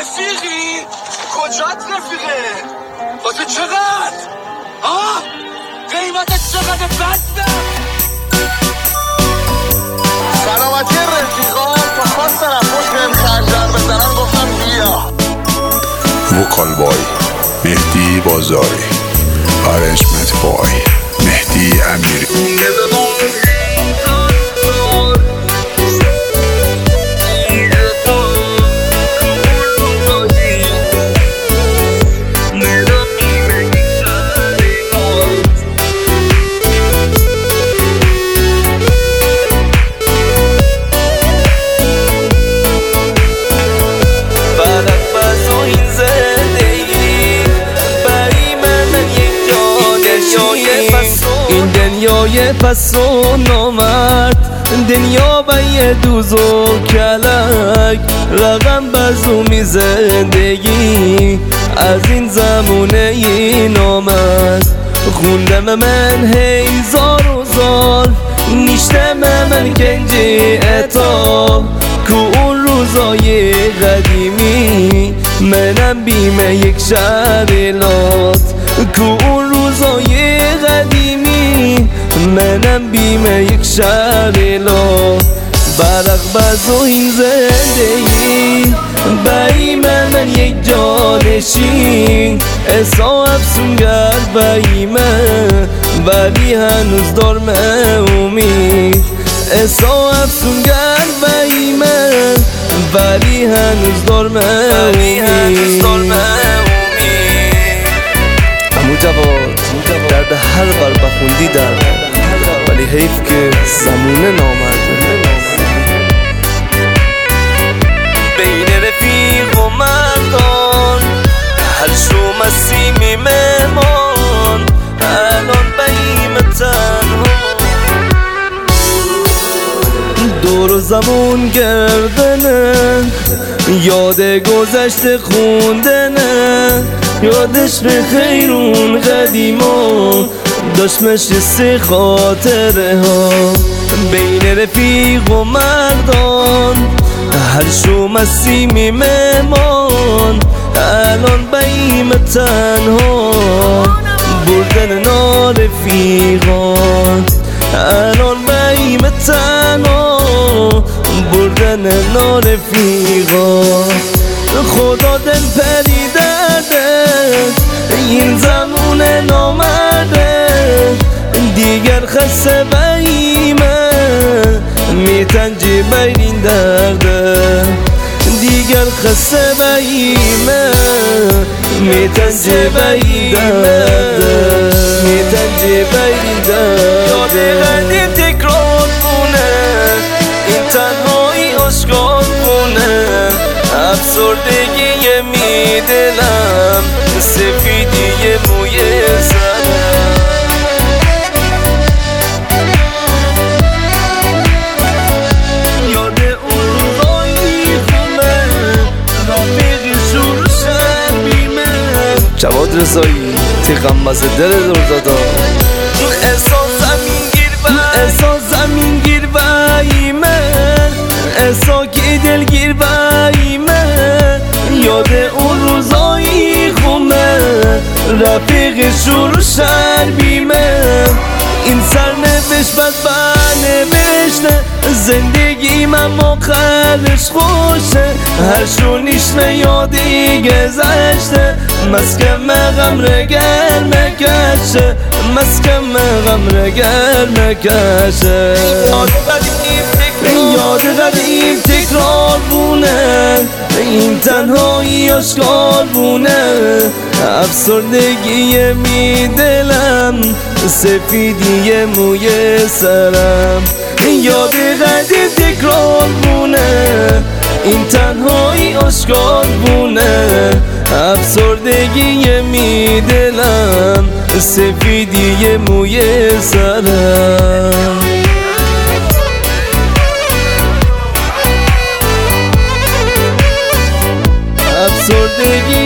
رفیقی؟ کجات رفیقه؟ واسه چقدر؟ آه؟ قیمتت چقدر بستم؟ سلامتی رفیقا تا خواستن پشت بهم خرجر بزنن گفتم بیا. وکال بای مهدی بازاری، آرنجمنت بای مهدی امیری. این دنیای پس و نامرد، دنیا با یه دوز و کلک، رقم بزومی زندگی از این زمونه این آمد. خوندم من هیزار و زار، نیشتم من کنجی اتا که اون روزای قدیمی منم بیمه یک شرلات، که اون روزای قدیمی منم بیمه یک شرلات. برق بزو این زندگی بایی من یک جانشین، احسا افسونگر بایی من ولی هنوز دارم امید. احسا افسونگر بایی من ولی هنوز دارم امید. امو جواد درد هر بر بخوندی در، ولی حیف که زمونه نامرده. بین رفیق و مردان هر شو مسیمی مهمان، الان بیم تنها دور زمون گردنه، یاد گذشته خوندنه، یادش به خیرون قدیما داشت مشسته خاطره ها. بین رفیق و مردان هر شو مسیمی مهمان، الان بیم تنها بردن نارفیقان، الان بیم تنها بردن نارفیقان. خدا دل پری درده این زمون نامرده، دیگر خسته بیمه میتنجی بین درده، دیگر خسته بیمه میتنجی بین درده، میتنجی بین درده. یاد غنی تکرار کنه این تنهایی آشکار کنه، افسردگی میدلم سفیدی موی سرم. یاد اون روزایی خوبه رفیقی شور شبیمه. جواد رضایی تیغم مزه دل دور دادا، احساس زمین گیر باییمه، احسا که دلگیر باییمه. یاد اون روزایی خومه رفیق شور شر بیمه. این سرنوشت بد بنوشته، زندگی من آخرش خوشه، هر شونیش یادی گذشته، مسکم غم رگر مکشه، مسکم غم رگر مکشه. یاد قدیم تکرار بونه، این تنهایی آشکار بونه، افسردگی میدلم سفیدی موی سرم. یاد قدیم تکرار بونه، این تنهایی آشکار بونه، افسردگی میدلم سفیدی موی سرم. افسردگی